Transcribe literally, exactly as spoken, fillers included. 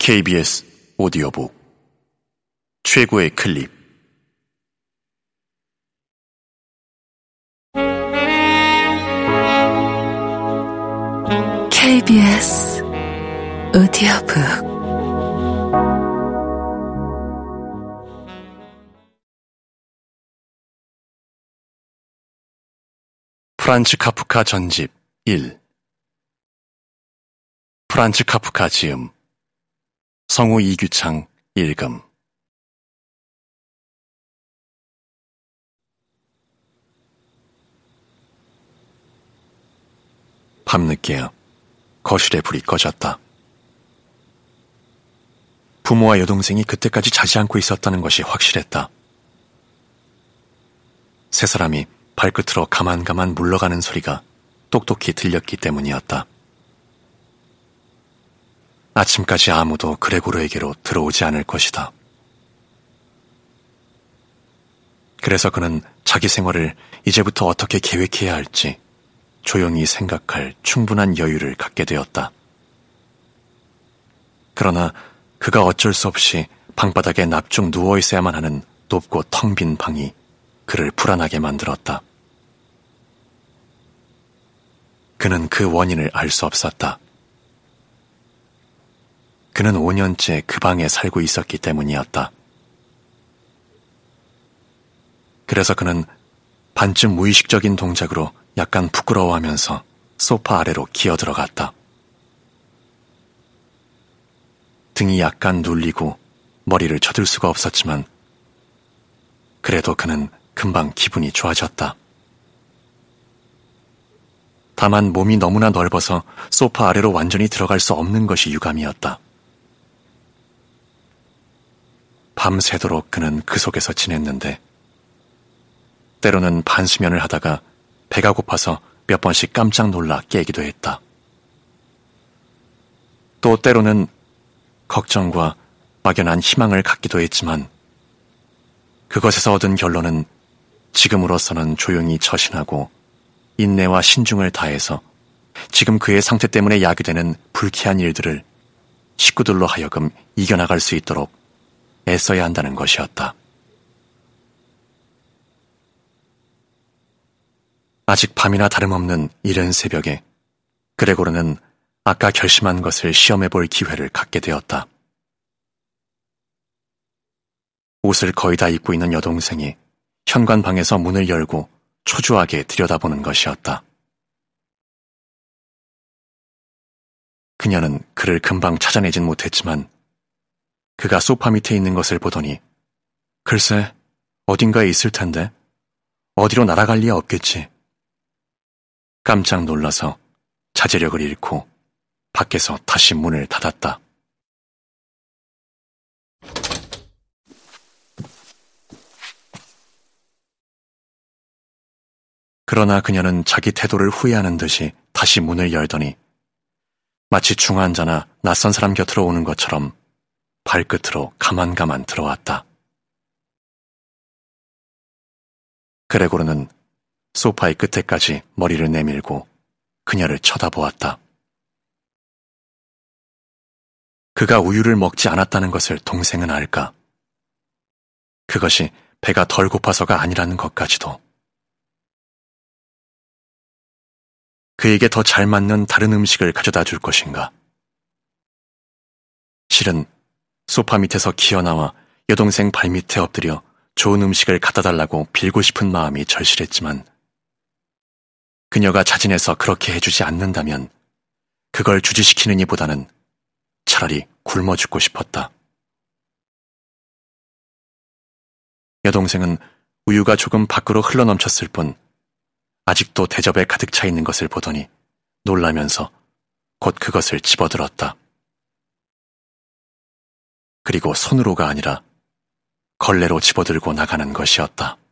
케이비에스 오디오북 최고의 클립. 케이비에스 오디오북 프란츠 카프카 전집 일. 프란츠 카프카 지음. 성우 이규창 읽음. 밤늦게 거실에 불이 꺼졌다. 부모와 여동생이 그때까지 자지 않고 있었다는 것이 확실했다. 세 사람이 발끝으로 가만가만 물러가는 소리가 똑똑히 들렸기 때문이었다. 아침까지 아무도 그레고르에게로 들어오지 않을 것이다. 그래서 그는 자기 생활을 이제부터 어떻게 계획해야 할지 조용히 생각할 충분한 여유를 갖게 되었다. 그러나 그가 어쩔 수 없이 방바닥에 납죽 누워 있어야만 하는 높고 텅 빈 방이 그를 불안하게 만들었다. 그는 그 원인을 알 수 없었다. 그는 오 년째 그 방에 살고 있었기 때문이었다. 그래서 그는 반쯤 무의식적인 동작으로 약간 부끄러워하면서 소파 아래로 기어들어갔다. 등이 약간 눌리고 머리를 쳐들 수가 없었지만 그래도 그는 금방 기분이 좋아졌다. 다만 몸이 너무나 넓어서 소파 아래로 완전히 들어갈 수 없는 것이 유감이었다. 밤새도록 그는 그 속에서 지냈는데 때로는 반수면을 하다가 배가 고파서 몇 번씩 깜짝 놀라 깨기도 했다. 또 때로는 걱정과 막연한 희망을 갖기도 했지만 그것에서 얻은 결론은 지금으로서는 조용히 처신하고 인내와 신중을 다해서 지금 그의 상태 때문에 야기되는 불쾌한 일들을 식구들로 하여금 이겨나갈 수 있도록 애써야 한다는 것이었다. 아직 밤이나 다름없는 이른 새벽에 그레고르는 아까 결심한 것을 시험해 볼 기회를 갖게 되었다. 옷을 거의 다 입고 있는 여동생이 현관방에서 문을 열고 초조하게 들여다보는 것이었다. 그녀는 그를 금방 찾아내진 못했지만 그가 소파 밑에 있는 것을 보더니 글쎄 어딘가에 있을 텐데 어디로 날아갈 리야 없겠지. 깜짝 놀라서 자제력을 잃고 밖에서 다시 문을 닫았다. 그러나 그녀는 자기 태도를 후회하는 듯이 다시 문을 열더니 마치 중환자나 낯선 사람 곁으로 오는 것처럼 발끝으로 가만가만 들어왔다. 그레고르는 소파의 끝에까지 머리를 내밀고 그녀를 쳐다보았다. 그가 우유를 먹지 않았다는 것을 동생은 알까? 그것이 배가 덜 고파서가 아니라는 것까지도. 그에게 더 잘 맞는 다른 음식을 가져다 줄 것인가? 실은 소파 밑에서 기어나와 여동생 발밑에 엎드려 좋은 음식을 갖다 달라고 빌고 싶은 마음이 절실했지만 그녀가 자진해서 그렇게 해주지 않는다면 그걸 주지시키는 이보다는 차라리 굶어 죽고 싶었다. 여동생은 우유가 조금 밖으로 흘러넘쳤을 뿐 아직도 대접에 가득 차 있는 것을 보더니 놀라면서 곧 그것을 집어들었다. 그리고 손으로가 아니라 걸레로 집어들고 나가는 것이었다.